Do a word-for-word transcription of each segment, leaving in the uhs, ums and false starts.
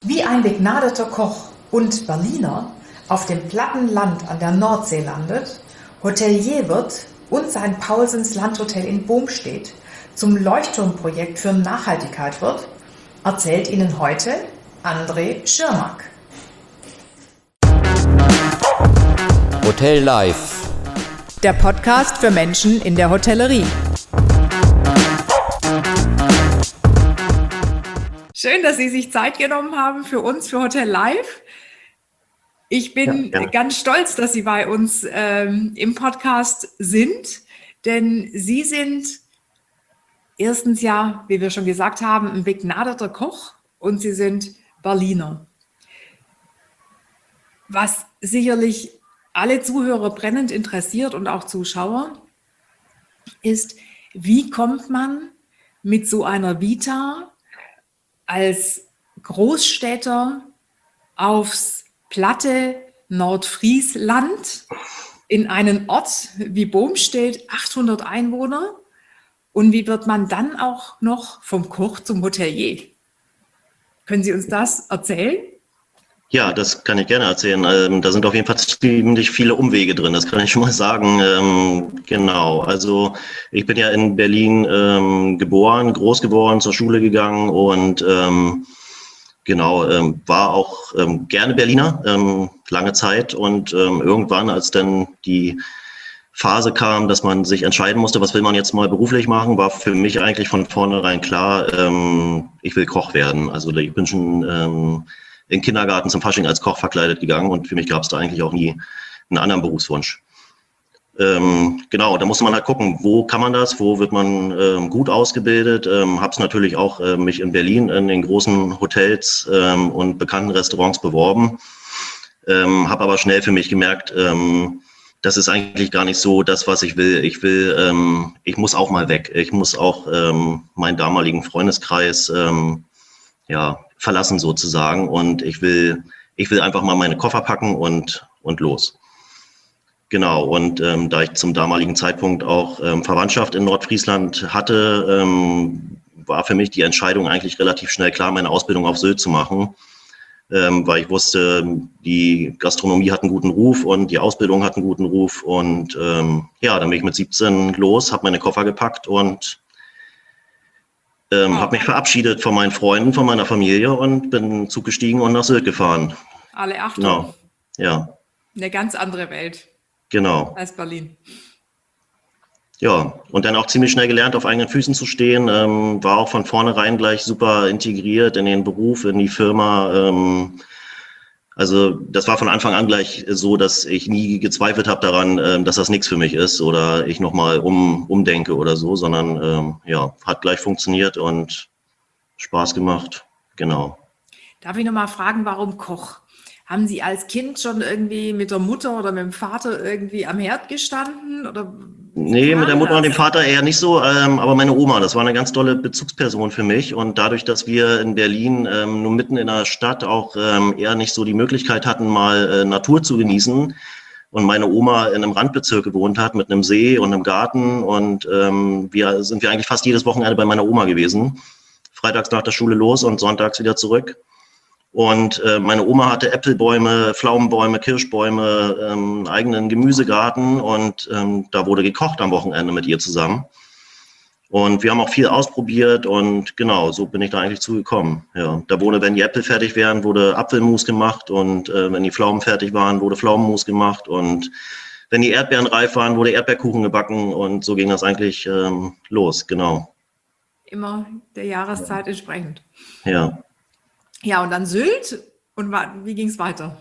Wie ein begnadeter Koch und Berliner auf dem platten Land an der Nordsee landet, Hotelier wird und sein Paulsens Landhotel in Boomstedt zum Leuchtturmprojekt für Nachhaltigkeit wird, erzählt Ihnen heute André Schirmack. Hotel Live, der Podcast für Menschen in der Hotellerie. Schön, dass Sie sich Zeit genommen haben für uns, für Hotel Live. Ich bin ja, ja. ganz stolz, dass Sie bei uns ähm, im Podcast sind, denn Sie sind erstens ja, wie wir schon gesagt haben, ein begnadeter Koch und Sie sind Berliner. Was sicherlich alle Zuhörer brennend interessiert und auch Zuschauer, ist, wie kommt man mit so einer Vita als Großstädter aufs platte Nordfriesland in einen Ort wie Boomstedt, achthundert Einwohner, und wie wird man dann auch noch vom Koch zum Hotelier? Können Sie uns das erzählen? Ja, das kann ich gerne erzählen. Ähm, da sind auf jeden Fall ziemlich viele Umwege drin, das kann ich schon mal sagen. Ähm, genau, also ich bin ja in Berlin ähm, geboren, groß geworden, zur Schule gegangen und ähm, genau, ähm, war auch ähm, gerne Berliner, ähm, lange Zeit. Und ähm, irgendwann, als dann die Phase kam, dass man sich entscheiden musste, was will man jetzt mal beruflich machen, war für mich eigentlich von vornherein klar, ähm, ich will Koch werden. Also ich bin schon ähm, in den Kindergarten zum Fasching als Koch verkleidet gegangen und für mich gab es da eigentlich auch nie einen anderen Berufswunsch. Ähm, genau, da musste man halt gucken, wo kann man das, wo wird man ähm, gut ausgebildet. Ähm, habe es natürlich auch äh, mich in Berlin in den großen Hotels ähm, und bekannten Restaurants beworben, ähm, habe aber schnell für mich gemerkt, ähm, das ist eigentlich gar nicht so das, was ich will. Ich will, ähm, ich muss auch mal weg. Ich muss auch ähm, meinen damaligen Freundeskreis ähm, ja, verlassen sozusagen und ich will, ich will einfach mal meine Koffer packen und, und los. Genau, und ähm, da ich zum damaligen Zeitpunkt auch ähm, Verwandtschaft in Nordfriesland hatte, ähm, war für mich die Entscheidung eigentlich relativ schnell klar, meine Ausbildung auf Sylt zu machen, ähm, weil ich wusste, die Gastronomie hat einen guten Ruf und die Ausbildung hat einen guten Ruf und ähm, ja, dann bin ich mit siebzehn los, habe meine Koffer gepackt und Ähm, oh. habe mich verabschiedet von meinen Freunden, von meiner Familie und bin Zug gestiegen und nach Sylt gefahren. Alle Achtung. Genau, ja. Eine ganz andere Welt. Genau. Als Berlin. Ja, und dann auch ziemlich schnell gelernt, auf eigenen Füßen zu stehen. Ähm, war auch von vornherein gleich super integriert in den Beruf, in die Firma. Ähm, also das war von Anfang an gleich so, dass ich nie gezweifelt habe daran, ähm, dass das nichts für mich ist oder ich nochmal um, umdenke oder so, sondern ähm, ja, hat gleich funktioniert und Spaß gemacht. Genau. Darf ich nochmal fragen, warum Koch? Haben Sie als Kind schon irgendwie mit der Mutter oder mit dem Vater irgendwie am Herd gestanden? Oder nee, mit der Mutter das? Und dem Vater eher nicht so, ähm, aber meine Oma, das war eine ganz tolle Bezugsperson für mich. Und dadurch, dass wir in Berlin ähm, nur mitten in der Stadt auch ähm, eher nicht so die Möglichkeit hatten, mal äh, Natur zu genießen und meine Oma in einem Randbezirk gewohnt hat mit einem See und einem Garten und ähm, wir sind wir eigentlich fast jedes Wochenende bei meiner Oma gewesen. Freitags nach der Schule los und sonntags wieder zurück. Und äh, meine Oma hatte Äpfelbäume, Pflaumenbäume, Kirschbäume, ähm, eigenen Gemüsegarten und ähm, da wurde gekocht am Wochenende mit ihr zusammen. Und wir haben auch viel ausprobiert und genau, so bin ich da eigentlich zugekommen. Ja, da wurde, wenn die Äpfel fertig wären, wurde Apfelmus gemacht und äh, wenn die Pflaumen fertig waren, wurde Pflaumenmus gemacht und wenn die Erdbeeren reif waren, wurde Erdbeerkuchen gebacken und so ging das eigentlich ähm, los, genau. Immer der Jahreszeit entsprechend. Ja. Ja, und dann Sylt. Und wie ging es weiter?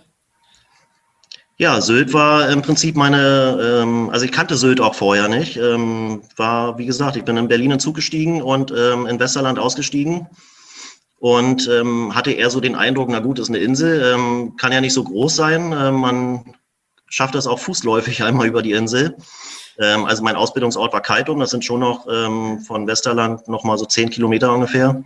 Ja, Sylt war im Prinzip meine, ähm, also ich kannte Sylt auch vorher nicht. Ähm, war, wie gesagt, ich bin in Berlin in Zug gestiegen und ähm, in Westerland ausgestiegen und ähm, hatte eher so den Eindruck, na gut, ist eine Insel, ähm, kann ja nicht so groß sein. Ähm, man schafft das auch fußläufig einmal über die Insel. Ähm, also mein Ausbildungsort war Keitum, das sind schon noch ähm, von Westerland noch mal so zehn Kilometer ungefähr.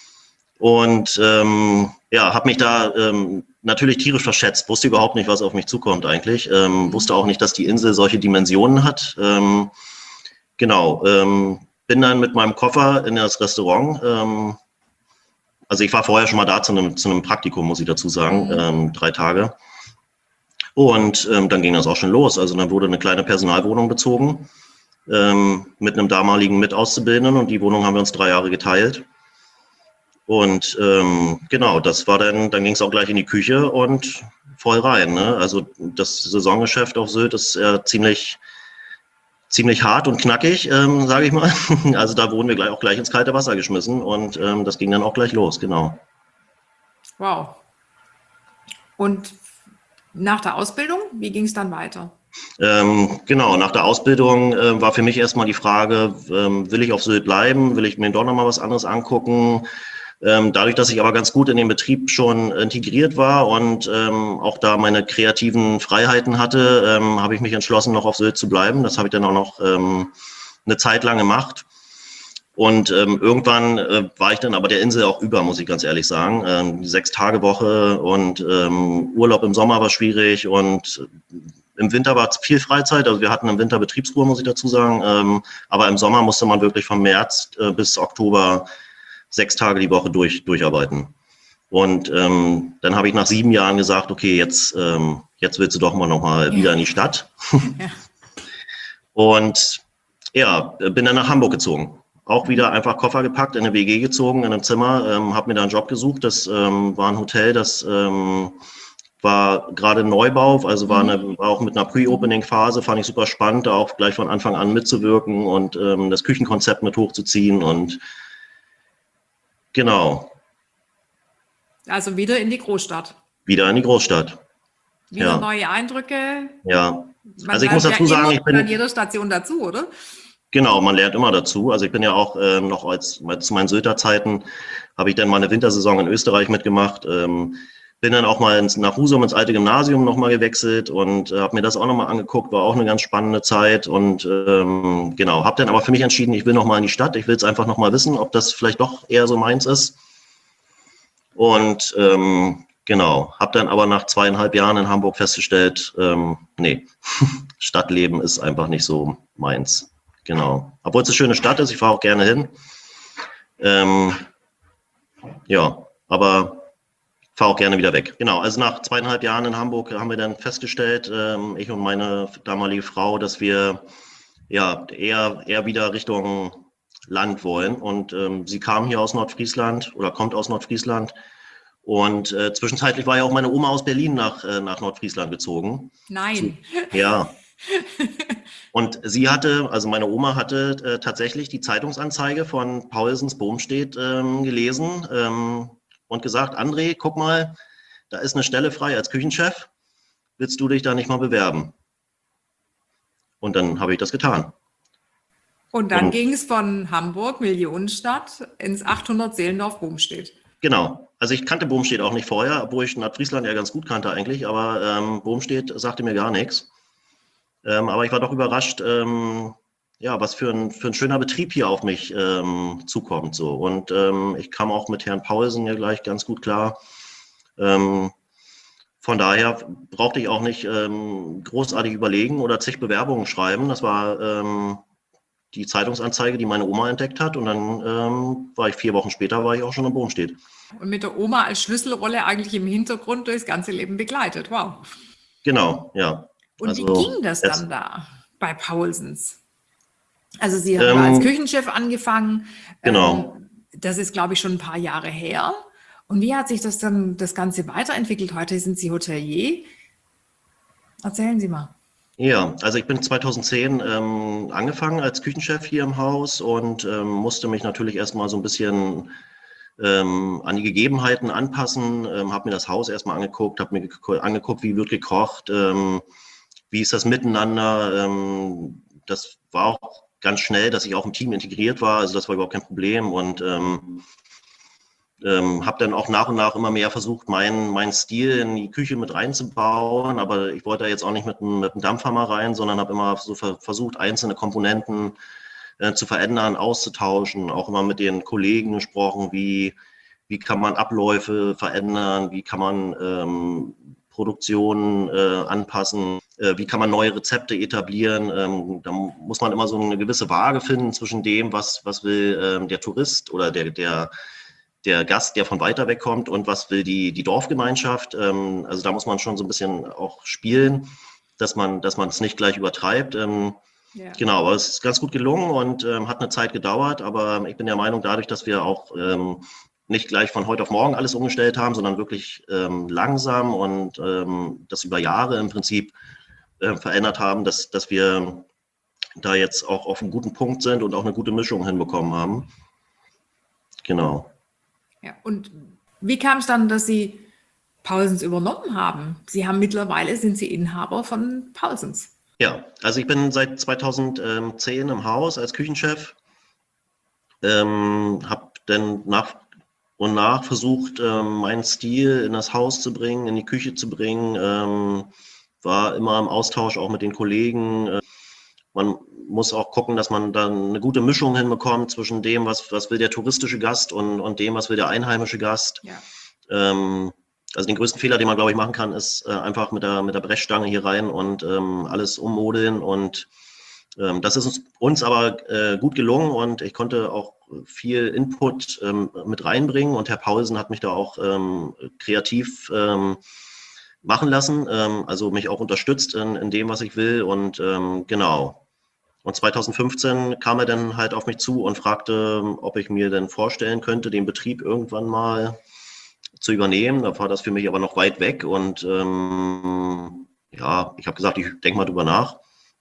Und ähm, ja, habe mich da ähm, natürlich tierisch verschätzt, wusste überhaupt nicht, was auf mich zukommt eigentlich, ähm, wusste auch nicht, dass die Insel solche Dimensionen hat. Ähm, genau, ähm, bin dann mit meinem Koffer in das Restaurant, ähm, Also ich war vorher schon mal da zu einem, zu einem Praktikum, muss ich dazu sagen, Mhm. ähm, drei Tage. Und ähm, dann ging das auch schon los. Also dann wurde eine kleine Personalwohnung bezogen ähm, mit einem damaligen Mitauszubildenden und die Wohnung haben wir uns drei Jahre geteilt. Und ähm, genau, das war dann, dann ging es auch gleich in die Küche und voll rein. Ne? Also das Saisongeschäft auf Sylt ist äh, ziemlich, ziemlich hart und knackig, ähm, sage ich mal. Also da wurden wir gleich auch gleich ins kalte Wasser geschmissen und ähm, das ging dann auch gleich los, genau. Wow. Und nach der Ausbildung, wie ging es dann weiter? Ähm, genau, nach der Ausbildung äh, war für mich erstmal die Frage, ähm, will ich auf Sylt bleiben, will ich mir doch nochmal was anderes angucken? Ähm, dadurch, dass ich aber ganz gut in den Betrieb schon integriert war und ähm, auch da meine kreativen Freiheiten hatte, ähm, habe ich mich entschlossen, noch auf Sylt zu bleiben. Das habe ich dann auch noch ähm, eine Zeit lang gemacht. Und ähm, irgendwann äh, war ich dann aber der Insel auch über, muss ich ganz ehrlich sagen. Ähm, die Sechs-Tage-Woche und ähm, Urlaub im Sommer war schwierig und im Winter war viel Freizeit. Also wir hatten im Winter Betriebsruhe, muss ich dazu sagen. Ähm, aber im Sommer musste man wirklich von März äh, bis Oktober sechs Tage die Woche durch, durcharbeiten. Und ähm, dann habe ich nach sieben Jahren gesagt, okay, jetzt, ähm, jetzt willst du doch mal noch mal Ja. wieder in die Stadt. Ja. Und ja, bin dann nach Hamburg gezogen. Auch wieder einfach Koffer gepackt, in eine W G gezogen, in einem Zimmer, ähm, habe mir da einen Job gesucht. Das ähm, war ein Hotel, das ähm, war gerade im Neubau, also war, eine, war auch mit einer Pre-Opening-Phase, fand ich super spannend, da auch gleich von Anfang an mitzuwirken und ähm, das Küchenkonzept mit hochzuziehen und genau, Also wieder in die Großstadt. wieder in die Großstadt. Wieder Ja, neue Eindrücke. ja. Man Also ich muss lernt dazu ja sagen, immer ich an bin, jeder Station dazu, oder? genau, man lernt immer dazu. Also ich bin ja auch ähm, noch als, zu meinen Sylter Zeiten, habe ich dann mal eine Wintersaison in Österreich mitgemacht. Ähm, bin dann auch mal ins, nach Husum ins alte Gymnasium nochmal gewechselt und äh, habe mir das auch nochmal angeguckt, war auch eine ganz spannende Zeit und ähm, genau, habe dann aber für mich entschieden, ich will nochmal in die Stadt, ich will es einfach nochmal wissen, ob das vielleicht doch eher so meins ist. Und ähm, genau, habe dann aber nach zweieinhalb Jahren in Hamburg festgestellt, ähm, nee, Stadtleben ist einfach nicht so meins. Genau. Obwohl es eine schöne Stadt ist, ich fahre auch gerne hin. Ähm, ja, aber fahre auch gerne wieder weg. Genau, also nach zweieinhalb Jahren in Hamburg haben wir dann festgestellt, ähm, ich und meine damalige Frau, dass wir ja eher, eher wieder Richtung Land wollen. Und ähm, sie kam hier aus Nordfriesland oder kommt aus Nordfriesland. Und äh, zwischenzeitlich war ja auch meine Oma aus Berlin nach, äh, nach Nordfriesland gezogen. Nein. Ja. Und sie hatte, also meine Oma hatte äh, tatsächlich die Zeitungsanzeige von Paulsens Bohmstedt ähm, gelesen ähm, und gesagt, André, guck mal, da ist eine Stelle frei als Küchenchef. Willst du dich da nicht mal bewerben? Und dann habe ich das getan. Und dann Und ging es von Hamburg, Millionenstadt, ins achthundert Seelendorf Bohmstedt. genau. Also ich kannte Bohmstedt auch nicht vorher, obwohl ich Nordfriesland ja ganz gut kannte eigentlich, aber ähm, Bohmstedt sagte mir gar nichts. Ähm, aber ich war doch überrascht, ähm, ja, was für ein, für ein schöner Betrieb hier auf mich ähm, zukommt. So. Und ähm, ich kam auch mit Herrn Paulsen ja gleich ganz gut klar. Ähm, von daher brauchte ich auch nicht ähm, großartig überlegen oder zig Bewerbungen schreiben. Das war ähm, die Zeitungsanzeige, die meine Oma entdeckt hat. Und dann ähm, war ich vier Wochen später, war ich auch schon in Bohmstedt. Und mit der Oma als Schlüsselrolle eigentlich im Hintergrund durchs ganze Leben begleitet. Wow. Genau, ja. Und also, wie ging das jetzt, dann da bei Paulsens? Also Sie haben ähm, da als Küchenchef angefangen. Genau. Ähm, das ist, glaube ich, schon ein paar Jahre her. Und wie hat sich das dann das Ganze weiterentwickelt? Heute sind Sie Hotelier. Erzählen Sie mal. Ja, also ich bin zweitausendzehn ähm, angefangen als Küchenchef hier im Haus und ähm, musste mich natürlich erstmal so ein bisschen ähm, an die Gegebenheiten anpassen, ähm, habe mir das Haus erstmal angeguckt, habe mir ge- angeguckt, wie wird gekocht, ähm, wie ist das miteinander. Ähm, das war auch ganz schnell, dass ich auch im Team integriert war, also das war überhaupt kein Problem und ähm, ähm, habe dann auch nach und nach immer mehr versucht, meinen meinen Stil in die Küche mit reinzubauen, aber ich wollte da jetzt auch nicht mit einem, mit einem Dampfhammer rein, sondern habe immer so ver versucht, einzelne Komponenten äh, zu verändern, auszutauschen, auch immer mit den Kollegen gesprochen, wie, wie kann man Abläufe verändern, wie kann man ähm, Produktionen äh, anpassen, äh, wie kann man neue Rezepte etablieren. Ähm, da muss man immer so eine gewisse Waage finden zwischen dem, was, was will ähm, der Tourist oder der, der der Gast, der von weiter weg kommt und was will die, die Dorfgemeinschaft. Ähm, also da muss man schon so ein bisschen auch spielen, dass man, dass man es nicht gleich übertreibt. Ähm, ja. Genau, aber es ist ganz gut gelungen und ähm, hat eine Zeit gedauert, aber ich bin der Meinung, dadurch, dass wir auch ähm, nicht gleich von heute auf morgen alles umgestellt haben, sondern wirklich ähm, langsam und ähm, das über Jahre im Prinzip äh, verändert haben, dass, dass wir da jetzt auch auf einem guten Punkt sind und auch eine gute Mischung hinbekommen haben. Genau. Ja, und wie kam es dann, dass Sie Paulsens übernommen haben? Sie haben mittlerweile, sind Sie Inhaber von Paulsens. Ja, also ich bin seit zweitausendzehn im Haus als Küchenchef, ähm, habe dann nach und nach versucht, ähm, meinen Stil in das Haus zu bringen, in die Küche zu bringen, ähm, war immer im Austausch auch mit den Kollegen. Äh, man muss auch gucken, dass man dann eine gute Mischung hinbekommt zwischen dem, was, was will der touristische Gast und, und dem, was will der einheimische Gast. Ja. Ähm, Also den größten Fehler, den man, glaube ich, machen kann, ist äh, einfach mit der, mit der Brechstange hier rein und ähm, alles ummodeln. Und ähm, das ist uns, uns aber äh, gut gelungen und ich konnte auch viel Input ähm, mit reinbringen und Herr Paulsen hat mich da auch ähm, kreativ ähm, machen lassen, ähm, also mich auch unterstützt in, in dem, was ich will. Und ähm, genau. Und zweitausendfünfzehn kam er dann halt auf mich zu und fragte, ob ich mir denn vorstellen könnte, den Betrieb irgendwann mal zu übernehmen. Da war das für mich aber noch weit weg und ähm, ja, ich habe gesagt, ich denke mal drüber nach.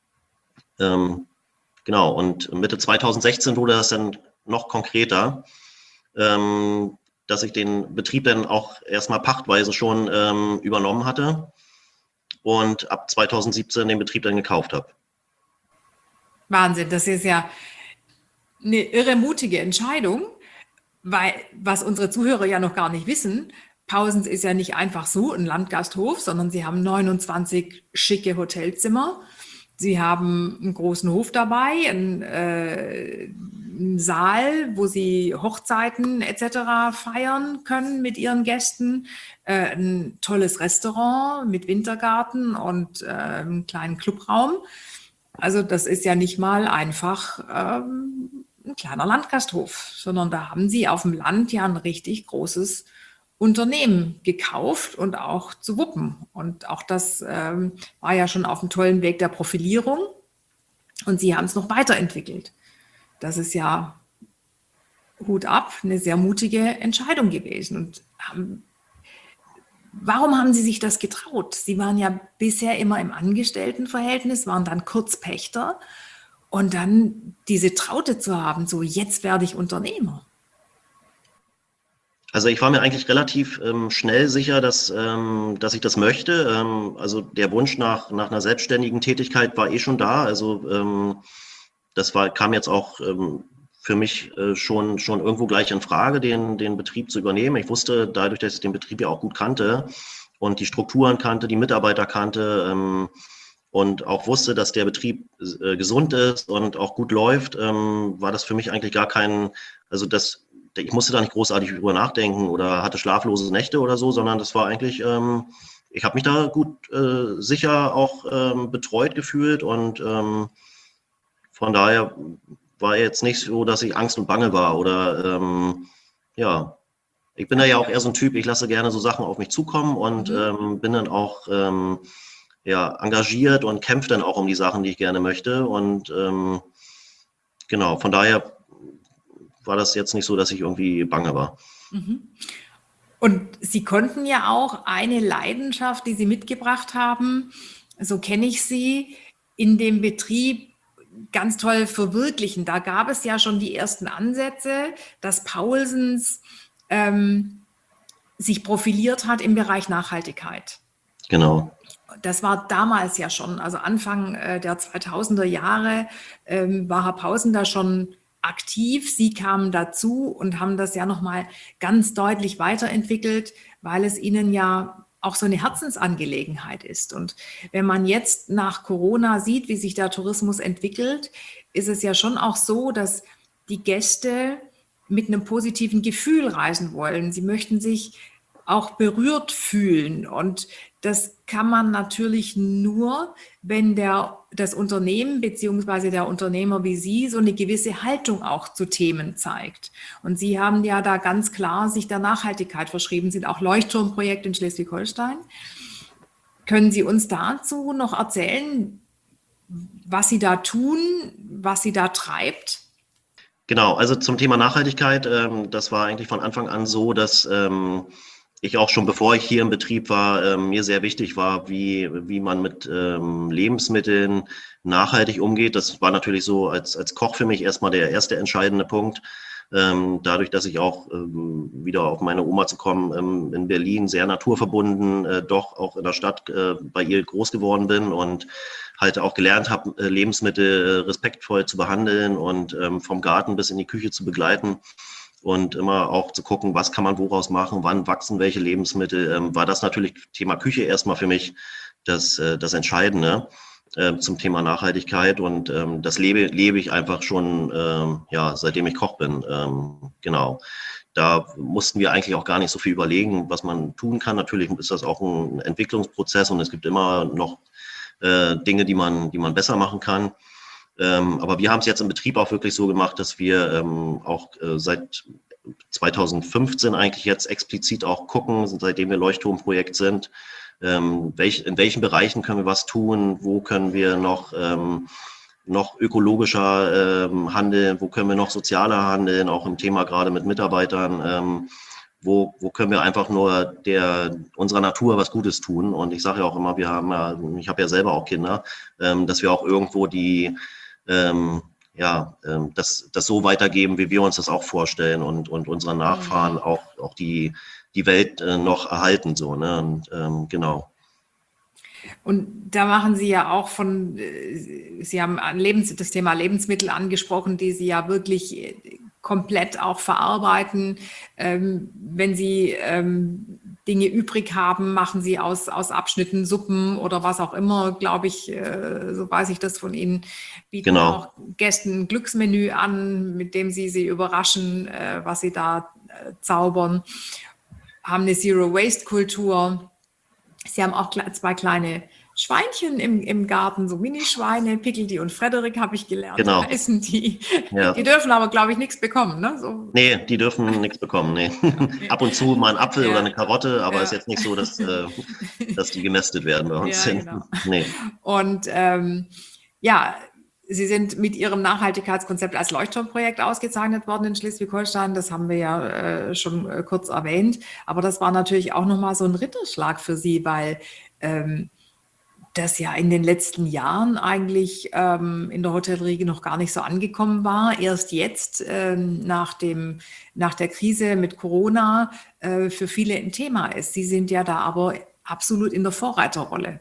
Ähm, genau, und Mitte zweitausendsechzehn wurde das dann noch konkreter, ähm, dass ich den Betrieb dann auch erstmal pachtweise schon ähm, übernommen hatte und ab zweitausendsiebzehn den Betrieb dann gekauft habe. Wahnsinn, das ist ja eine irre mutige Entscheidung. Weil, was unsere Zuhörer ja noch gar nicht wissen, Paulsens ist ja nicht einfach so ein Landgasthof, sondern sie haben neunundzwanzig schicke Hotelzimmer. Sie haben einen großen Hof dabei, einen, äh, einen Saal, wo sie Hochzeiten et cetera feiern können mit ihren Gästen, äh, ein tolles Restaurant mit Wintergarten und äh, einem kleinen Clubraum. Also das ist ja nicht mal einfach ähm, ein kleiner Landgasthof, sondern da haben sie auf dem Land ja ein richtig großes Unternehmen gekauft und auch zu wuppen. Und auch das ähm, war ja schon auf einem tollen Weg der Profilierung und sie haben es noch weiterentwickelt. Das ist ja Hut ab, eine sehr mutige Entscheidung gewesen. Und haben, warum haben Sie sich das getraut? Sie waren ja bisher immer im Angestelltenverhältnis, waren dann Kurzpächter. Und dann diese Traute zu haben, so jetzt werde ich Unternehmer. Also ich war mir eigentlich relativ ähm, schnell sicher, dass, ähm, dass ich das möchte. Ähm, also der Wunsch nach, nach einer selbstständigen Tätigkeit war eh schon da. Also ähm, das war, kam jetzt auch ähm, für mich äh, schon, schon irgendwo gleich in Frage, den, den Betrieb zu übernehmen. Ich wusste dadurch, dass ich den Betrieb ja auch gut kannte und die Strukturen kannte, die Mitarbeiter kannte, ähm, und auch wusste, dass der Betrieb äh, gesund ist und auch gut läuft, ähm, war das für mich eigentlich gar kein, also das, ich musste da nicht großartig drüber nachdenken oder hatte schlaflose Nächte oder so, sondern das war eigentlich, ähm, ich habe mich da gut äh, sicher auch ähm, betreut gefühlt und ähm, von daher war jetzt nicht so, dass ich Angst und Bange war oder ähm, ja, ich bin da ja auch eher so ein Typ, ich lasse gerne so Sachen auf mich zukommen und mhm. ähm, bin dann auch ähm, ja, engagiert und kämpft dann auch um die Sachen, die ich gerne möchte. Und ähm, genau, von daher war das jetzt nicht so, dass ich irgendwie bange war. Und Sie konnten ja auch eine Leidenschaft, die Sie mitgebracht haben, so kenne ich sie, in dem Betrieb ganz toll verwirklichen. Da gab es ja schon die ersten Ansätze, dass Paulsens ähm, sich profiliert hat im Bereich Nachhaltigkeit. Genau. Das war damals ja schon, also Anfang äh, der zweitausender Jahre ähm, war Herr Paulsen da schon aktiv. Sie kamen dazu und haben das ja nochmal ganz deutlich weiterentwickelt, weil es ihnen ja auch so eine Herzensangelegenheit ist. Und wenn man jetzt nach Corona sieht, wie sich der Tourismus entwickelt, ist es ja schon auch so, dass die Gäste mit einem positiven Gefühl reisen wollen. Sie möchten sich auch berührt fühlen. Und das kann man natürlich nur, wenn der, das Unternehmen bzw. der Unternehmer wie Sie so eine gewisse Haltung auch zu Themen zeigt. Und Sie haben ja da ganz klar sich der Nachhaltigkeit verschrieben, sind auch Leuchtturmprojekt in Schleswig-Holstein. Können Sie uns dazu noch erzählen, was Sie da tun, was Sie da treibt? Genau, also zum Thema Nachhaltigkeit, ähm, das war eigentlich von Anfang an so, dass ähm, ich auch schon, bevor ich hier im Betrieb war, ähm, mir sehr wichtig war, wie, wie man mit ähm, Lebensmitteln nachhaltig umgeht. Das war natürlich so als, als Koch für mich erstmal der erste entscheidende Punkt. Ähm, dadurch, dass ich auch ähm, wieder auf meine Oma zu kommen, ähm, in Berlin sehr naturverbunden, äh, doch auch in der Stadt äh, bei ihr groß geworden bin und halt auch gelernt habe, äh, Lebensmittel äh, respektvoll zu behandeln und ähm, vom Garten bis in die Küche zu begleiten und immer auch zu gucken, was kann man woraus machen, wann wachsen welche Lebensmittel, ähm, war das natürlich Thema Küche erstmal für mich das, äh, das Entscheidende äh, zum Thema Nachhaltigkeit und ähm, das lebe, lebe ich einfach schon, ähm, ja, seitdem ich Koch bin, ähm, genau. Da mussten wir eigentlich auch gar nicht so viel überlegen, was man tun kann. Natürlich ist das auch ein Entwicklungsprozess und es gibt immer noch äh, Dinge, die man, die man besser machen kann. Ähm, aber wir haben es jetzt im Betrieb auch wirklich so gemacht, dass wir ähm, auch äh, seit zweitausendfünfzehn eigentlich jetzt explizit auch gucken, seitdem wir Leuchtturmprojekt sind, ähm, welch, in welchen Bereichen können wir was tun, wo können wir noch, ähm, noch ökologischer ähm, handeln, wo können wir noch sozialer handeln, auch im Thema gerade mit Mitarbeitern, ähm, wo, wo können wir einfach nur der, unserer Natur was Gutes tun. Und ich sage ja auch immer, wir haben ja, ich habe ja selber auch Kinder, ähm, dass wir auch irgendwo die ähm, ja, ähm, das, das so weitergeben, wie wir uns das auch vorstellen und, und unseren Nachfahren auch, auch die, die Welt äh, noch erhalten, so, ne, und, ähm, genau. Und da machen Sie ja auch von, Sie haben Lebens, das Thema Lebensmittel angesprochen, die Sie ja wirklich komplett auch verarbeiten. Ähm, wenn Sie ähm, Dinge übrig haben, machen Sie aus, aus Abschnitten Suppen oder was auch immer, glaube ich, äh, so weiß ich das von Ihnen, bieten Genau. auch Gästen ein Glücksmenü an, mit dem Sie sie überraschen, äh, was Sie da äh, zaubern, haben eine Zero-Waste-Kultur. Sie haben auch zwei kleine Schweinchen im, im Garten, so Minischweine, Pickledy und Frederik habe ich gelernt, Genau. heißen die. Ja. Die dürfen aber, glaube ich, nichts bekommen, ne? So. Nee, die dürfen nichts bekommen, nee. Ab und zu mal ein Apfel Ja. oder eine Karotte, aber Ja. ist jetzt nicht so, dass, äh, dass die gemästet werden bei uns. Ja, genau. Nee. Und ähm, ja, Sie sind mit Ihrem Nachhaltigkeitskonzept als Leuchtturmprojekt ausgezeichnet worden in Schleswig-Holstein. Das haben wir ja äh, schon äh, kurz erwähnt. Aber das war natürlich auch nochmal so ein Ritterschlag für Sie, weil ähm, das ja in den letzten Jahren eigentlich ähm, in der Hotellerie noch gar nicht so angekommen war. Erst jetzt, ähm, nach dem, nach der Krise mit Corona, äh, für viele ein Thema ist. Sie sind ja da aber absolut in der Vorreiterrolle.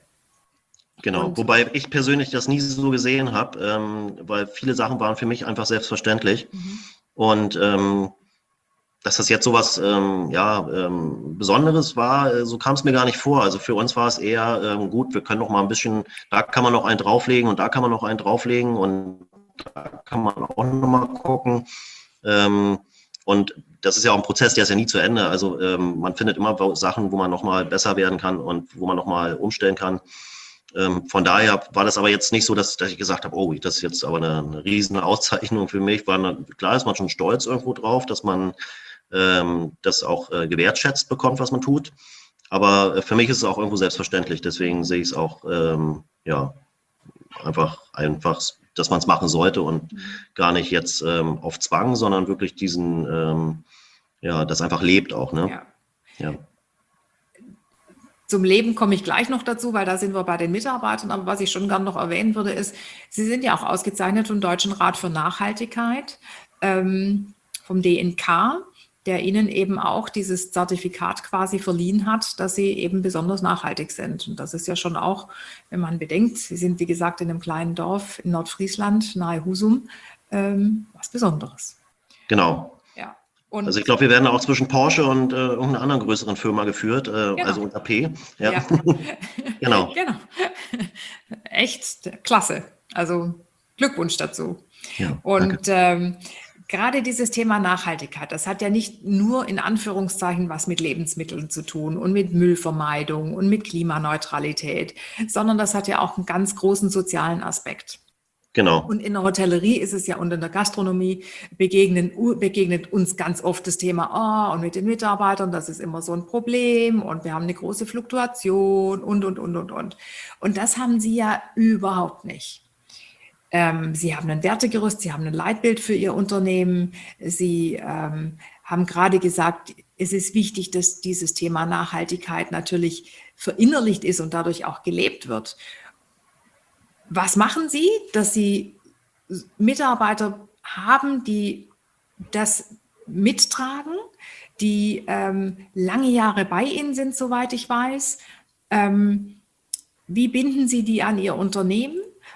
Genau, Und wobei ich persönlich das nie so gesehen habe, ähm, weil viele Sachen waren für mich einfach selbstverständlich. Mhm. Und ähm, dass das jetzt sowas ähm, ja, ähm, Besonderes war, äh, so kam es mir gar nicht vor. Also für uns war es eher ähm, gut, wir können noch mal ein bisschen, da kann man noch einen drauflegen und da kann man noch einen drauflegen und da kann man auch noch mal gucken. Ähm, und das ist ja auch ein Prozess, der ist ja nie zu Ende. Also ähm, man findet immer Sachen, wo man noch mal besser werden kann und wo man noch mal umstellen kann. Ähm, von daher war das aber jetzt nicht so, dass, dass ich gesagt habe, oh, das ist jetzt aber eine, eine riesen Auszeichnung für mich. War eine, klar ist man schon stolz irgendwo drauf, dass man ähm, das auch äh, gewertschätzt bekommt, was man tut. Aber äh, für mich ist es auch irgendwo selbstverständlich. Deswegen sehe ich es auch ähm, ja, einfach, einfach, dass man es machen sollte und mhm. gar nicht jetzt ähm, auf Zwang, sondern wirklich diesen, ähm, ja, das einfach lebt auch. Ne? Ja. Ja. Zum Leben komme ich gleich noch dazu, weil da sind wir bei den Mitarbeitern. Aber was ich schon gerne noch erwähnen würde, ist, Sie sind ja auch ausgezeichnet vom Deutschen Rat für Nachhaltigkeit, ähm, vom D N K, der Ihnen eben auch dieses Zertifikat quasi verliehen hat, dass Sie eben besonders nachhaltig sind. Und das ist ja schon auch, wenn man bedenkt, Sie sind, wie gesagt, in einem kleinen Dorf in Nordfriesland, nahe Husum, ähm, was Besonderes. Genau. Ja. Und also ich glaube, wir werden auch zwischen Porsche und äh, irgendeiner anderen größeren Firma geführt, äh, genau. also unter P. Ja. Ja. Genau. Genau. Echt klasse. Also Glückwunsch dazu. Ja, und ähm, Gerade dieses Thema Nachhaltigkeit, das hat ja nicht nur in Anführungszeichen was mit Lebensmitteln zu tun und mit Müllvermeidung und mit Klimaneutralität, sondern das hat ja auch einen ganz großen sozialen Aspekt. Genau. Und in der Hotellerie ist es ja und in der Gastronomie begegnen, begegnet uns ganz oft das Thema, oh, und mit den Mitarbeitern, das ist immer so ein Problem und wir haben eine große Fluktuation und, und, und, und, und. Und das haben Sie ja überhaupt nicht. Ähm, Sie haben ein Wertegerüst, Sie haben ein Leitbild für Ihr Unternehmen. Sie ähm, haben gerade gesagt, es ist wichtig, dass dieses Thema Nachhaltigkeit natürlich verinnerlicht ist und dadurch auch gelebt wird. Was machen Sie, dass Sie Mitarbeiter haben, die das mittragen, die ähm, lange Jahre bei Ihnen sind, soweit ich weiß? Ähm, wie binden Sie die an Ihr Unternehmen?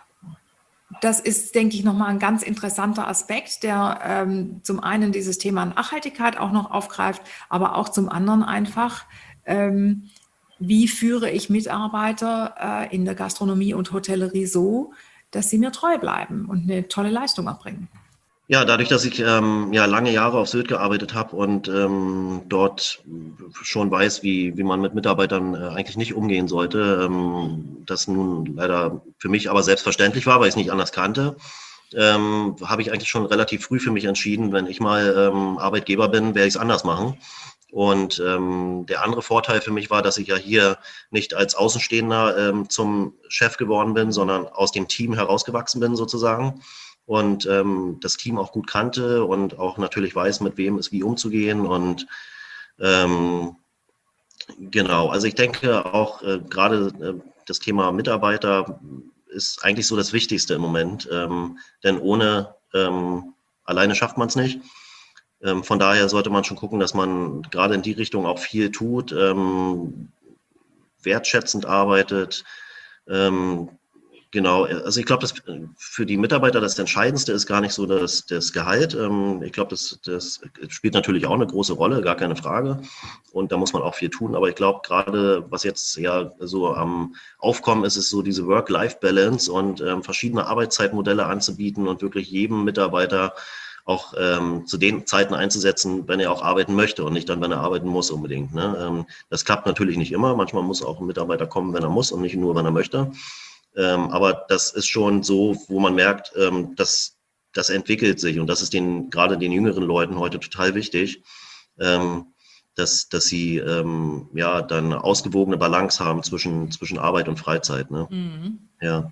Das ist, denke ich, nochmal ein ganz interessanter Aspekt, der ähm, zum einen dieses Thema Nachhaltigkeit auch noch aufgreift, aber auch zum anderen einfach, ähm, wie führe ich Mitarbeiter äh, in der Gastronomie und Hotellerie so, dass sie mir treu bleiben und eine tolle Leistung erbringen. Ja, dadurch, dass ich ähm, ja lange Jahre auf Sylt gearbeitet habe und ähm, dort schon weiß, wie, wie man mit Mitarbeitern äh, eigentlich nicht umgehen sollte, ähm, das nun leider für mich aber selbstverständlich war, weil ich es nicht anders kannte, ähm, habe ich eigentlich schon relativ früh für mich entschieden, wenn ich mal ähm, Arbeitgeber bin, werde ich es anders machen. Und ähm, der andere Vorteil für mich war, dass ich ja hier nicht als Außenstehender ähm, zum Chef geworden bin, sondern aus dem Team herausgewachsen bin sozusagen. Und ähm, das Team auch gut kannte und auch natürlich weiß, mit wem es wie umzugehen. Und ähm, genau, also ich denke auch äh, gerade äh, das Thema Mitarbeiter ist eigentlich so das Wichtigste im Moment, ähm, denn ohne ähm, alleine schafft man es nicht. Ähm, von daher sollte man schon gucken, dass man gerade in die Richtung auch viel tut, ähm, wertschätzend arbeitet. Ähm, Genau, also ich glaube, dass für die Mitarbeiter das Entscheidendste ist gar nicht so das, das Gehalt. Ich glaube, das, das spielt natürlich auch eine große Rolle, gar keine Frage. Und da muss man auch viel tun. Aber ich glaube, gerade was jetzt ja so am Aufkommen ist, ist so diese Work-Life-Balance und ähm, verschiedene Arbeitszeitmodelle anzubieten und wirklich jedem Mitarbeiter auch ähm, zu den Zeiten einzusetzen, wenn er auch arbeiten möchte und nicht dann, wenn er arbeiten muss unbedingt. Ne? Ähm, das klappt natürlich nicht immer. Manchmal muss auch ein Mitarbeiter kommen, wenn er muss und nicht nur, wenn er möchte. Ähm, aber das ist schon so, wo man merkt, ähm, dass das entwickelt sich und das ist den, gerade den jüngeren Leuten heute total wichtig, ähm, dass, dass sie ähm, ja dann eine ausgewogene Balance haben zwischen, zwischen Arbeit und Freizeit. Ne? Mhm. Ja.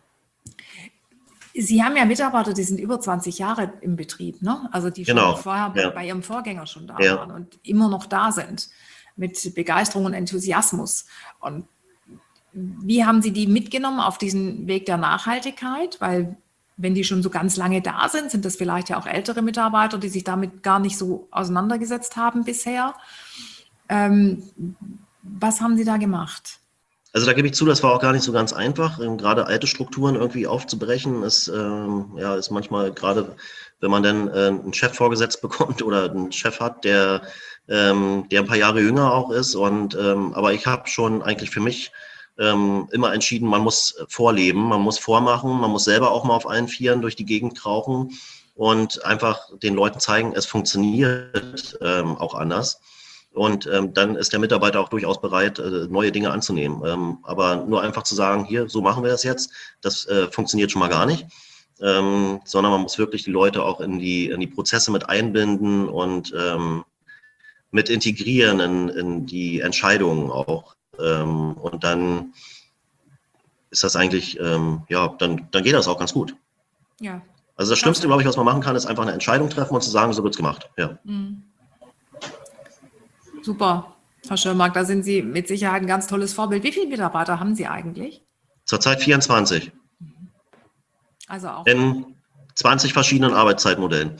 Sie haben ja Mitarbeiter, die sind über zwanzig Jahre im Betrieb, ne? Also die schon Genau. vorher Ja. bei ihrem Vorgänger schon da Ja. waren und immer noch da sind mit Begeisterung und Enthusiasmus. Und wie haben Sie die mitgenommen auf diesen Weg der Nachhaltigkeit? Weil wenn die schon so ganz lange da sind, sind das vielleicht ja auch ältere Mitarbeiter, die sich damit gar nicht so auseinandergesetzt haben bisher. Ähm, was haben Sie da gemacht? Also da gebe ich zu, das war auch gar nicht so ganz einfach. Ähm, gerade alte Strukturen irgendwie aufzubrechen, ist, ähm, ja, ist manchmal, gerade wenn man dann äh, einen Chef vorgesetzt bekommt oder einen Chef hat, der, ähm, der ein paar Jahre jünger auch ist. Und ähm, aber ich habe schon eigentlich für mich Ähm, immer entschieden, man muss vorleben, man muss vormachen, man muss selber auch mal auf allen Vieren durch die Gegend krauchen und einfach den Leuten zeigen, es funktioniert ähm, auch anders. Und ähm, dann ist der Mitarbeiter auch durchaus bereit, äh, neue Dinge anzunehmen. Ähm, aber nur einfach zu sagen, hier, so machen wir das jetzt, das äh, funktioniert schon mal gar nicht. Ähm, sondern man muss wirklich die Leute auch in die, in die Prozesse mit einbinden und ähm, mit integrieren in, in die Entscheidungen auch. Ähm, und dann ist das eigentlich, ähm, ja, dann, dann geht das auch ganz gut. Ja. Also das Schlimmste, glaube ich, was man machen kann, ist einfach eine Entscheidung treffen und zu sagen, so wird's gemacht. Ja. Mhm. Super, Herr Schirmark, da sind Sie mit Sicherheit ein ganz tolles Vorbild. Wie viele Mitarbeiter haben Sie eigentlich? Zurzeit vierundzwanzig. Also auch. In zwanzig verschiedenen Arbeitszeitmodellen.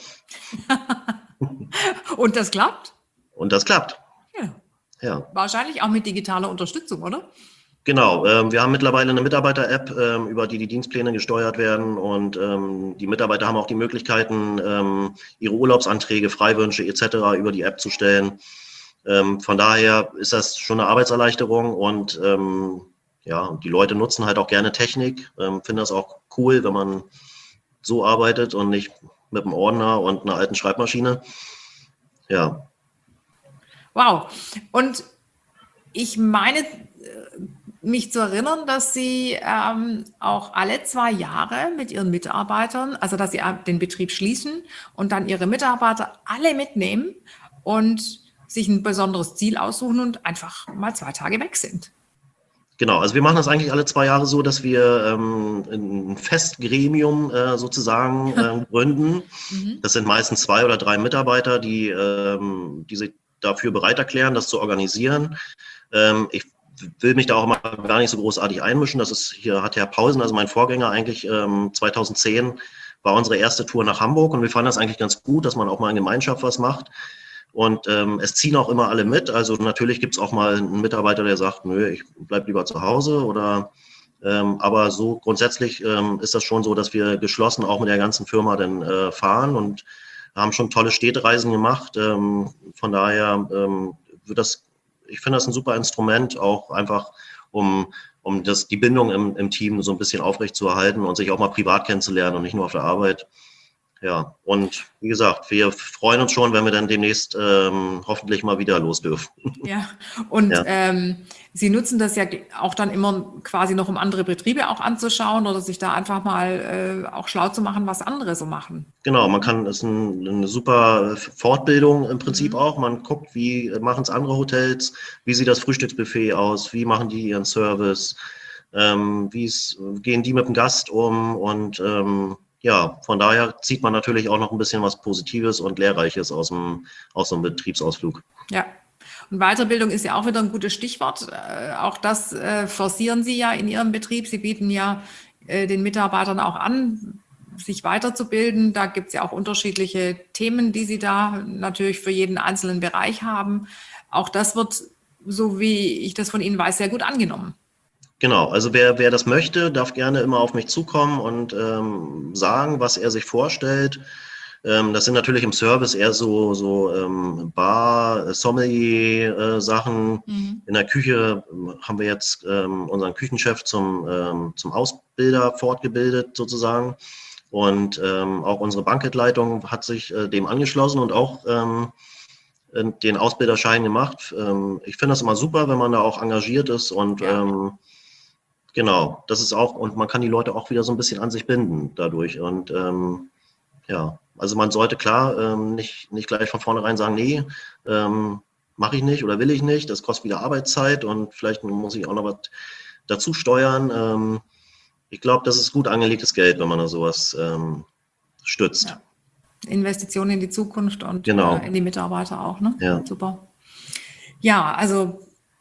Und das klappt? Und das klappt. Ja. Ja. Wahrscheinlich auch mit digitaler Unterstützung, oder? Genau, ähm, wir haben mittlerweile eine Mitarbeiter-App, ähm, über die die Dienstpläne gesteuert werden und ähm, die Mitarbeiter haben auch die Möglichkeiten, ähm, ihre Urlaubsanträge, Freiwünsche et cetera über die App zu stellen. Ähm, von daher ist das schon eine Arbeitserleichterung und ähm, ja, die Leute nutzen halt auch gerne Technik, ähm, finden das auch cool, wenn man so arbeitet und nicht mit einem Ordner und einer alten Schreibmaschine. Ja. Wow. Und ich meine, mich zu erinnern, dass Sie ähm, auch alle zwei Jahre mit Ihren Mitarbeitern, also dass Sie den Betrieb schließen und dann Ihre Mitarbeiter alle mitnehmen und sich ein besonderes Ziel aussuchen und einfach mal zwei Tage weg sind. Genau, also wir machen das eigentlich alle zwei Jahre so, dass wir ähm, ein Festgremium äh, sozusagen äh, gründen. Mhm. Das sind meistens zwei oder drei Mitarbeiter, die, ähm, die sich dafür bereit erklären, das zu organisieren. Ähm, ich will mich da auch mal gar nicht so großartig einmischen. Das ist, hier hat Herr Pausen, also mein Vorgänger, eigentlich ähm, zweitausendzehn war unsere erste Tour nach Hamburg und wir fanden das eigentlich ganz gut, dass man auch mal in Gemeinschaft was macht. Und ähm, es ziehen auch immer alle mit. Also natürlich gibt es auch mal einen Mitarbeiter, der sagt, nö, ich bleib lieber zu Hause. Oder ähm, aber so grundsätzlich ähm, ist das schon so, dass wir geschlossen auch mit der ganzen Firma dann äh, fahren und haben schon tolle Städtereisen gemacht. Ähm, von daher ähm, wird das, ich finde das ein super Instrument, auch einfach um um das die Bindung im, im Team so ein bisschen aufrechtzuerhalten und sich auch mal privat kennenzulernen und nicht nur auf der Arbeit. Ja, und wie gesagt, wir freuen uns schon, wenn wir dann demnächst ähm, hoffentlich mal wieder los dürfen. Ja, und Ja. ähm, Sie nutzen das ja auch dann immer quasi noch, um andere Betriebe auch anzuschauen oder sich da einfach mal äh, auch schlau zu machen, was andere so machen. Genau, man kann, es ist ein, eine super Fortbildung im Prinzip Mhm. auch. Man guckt, wie machen es andere Hotels, wie sieht das Frühstücksbuffet aus, wie machen die ihren Service, ähm, wie es, gehen die mit dem Gast um und ähm, ja, von daher zieht man natürlich auch noch ein bisschen was Positives und Lehrreiches aus dem, aus so einem Betriebsausflug. Ja, und Weiterbildung ist ja auch wieder ein gutes Stichwort. Äh, auch das äh, forcieren Sie ja in Ihrem Betrieb. Sie bieten ja äh, den Mitarbeitern auch an, sich weiterzubilden. Da gibt es ja auch unterschiedliche Themen, die Sie da natürlich für jeden einzelnen Bereich haben. Auch das wird, so wie ich das von Ihnen weiß, sehr gut angenommen. Genau, also wer, wer das möchte, darf gerne immer auf mich zukommen und ähm, sagen, was er sich vorstellt. Ähm, das sind natürlich im Service eher so, so ähm, Bar, Sommelier-Sachen. Mhm. In der Küche ähm, haben wir jetzt ähm, unseren Küchenchef zum, ähm, zum Ausbilder fortgebildet sozusagen. Und ähm, auch unsere Banketleitung hat sich äh, dem angeschlossen und auch ähm, den Ausbilderschein gemacht. Ähm, ich finde das immer super, wenn man da auch engagiert ist und Ja. ähm, genau, das ist auch, und man kann die Leute auch wieder so ein bisschen an sich binden dadurch. Und ähm, ja, also man sollte klar ähm, nicht, nicht gleich von vornherein sagen, nee, ähm, mache ich nicht oder will ich nicht, das kostet wieder Arbeitszeit und vielleicht muss ich auch noch was dazu steuern. Ähm, ich glaube, das ist gut angelegtes Geld, wenn man da sowas ähm, stützt. Ja. Investitionen in die Zukunft und Genau. äh, in die Mitarbeiter auch, ne? Ja. Super. Ja, also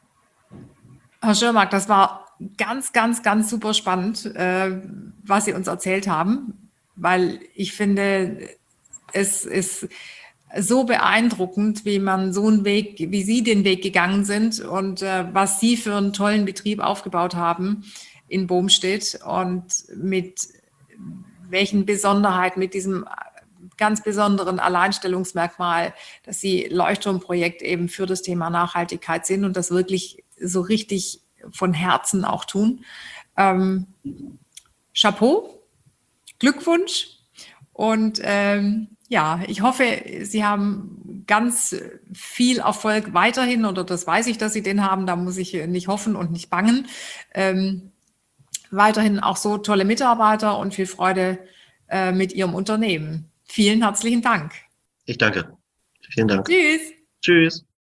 Herr Schirmack, das war ganz, ganz, ganz super spannend, äh, was Sie uns erzählt haben, weil ich finde, es ist so beeindruckend, wie man so einen Weg, wie Sie den Weg gegangen sind und äh, was Sie für einen tollen Betrieb aufgebaut haben in Bohmstedt und mit welchen Besonderheiten, mit diesem ganz besonderen Alleinstellungsmerkmal, dass Sie Leuchtturmprojekt eben für das Thema Nachhaltigkeit sind und das wirklich so richtig von Herzen auch tun. Ähm, Chapeau, Glückwunsch und ähm, ja, ich hoffe, Sie haben ganz viel Erfolg weiterhin oder das weiß ich, dass Sie den haben, da muss ich nicht hoffen und nicht bangen. Ähm, weiterhin auch so tolle Mitarbeiter und viel Freude äh, mit Ihrem Unternehmen. Vielen herzlichen Dank. Ich danke. Vielen Dank. Tschüss. Tschüss.